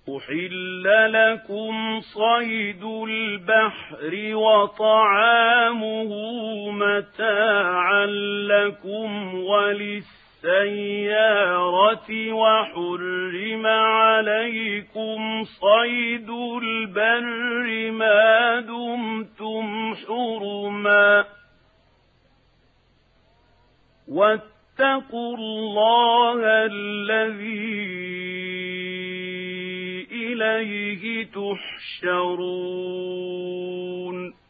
أحل لكم صيد البحر وطعامه متاعا لكم وللسيارة وحرم عليكم صيد البر ما دمتم حرما واتقوا الله الذي إليه تحشرون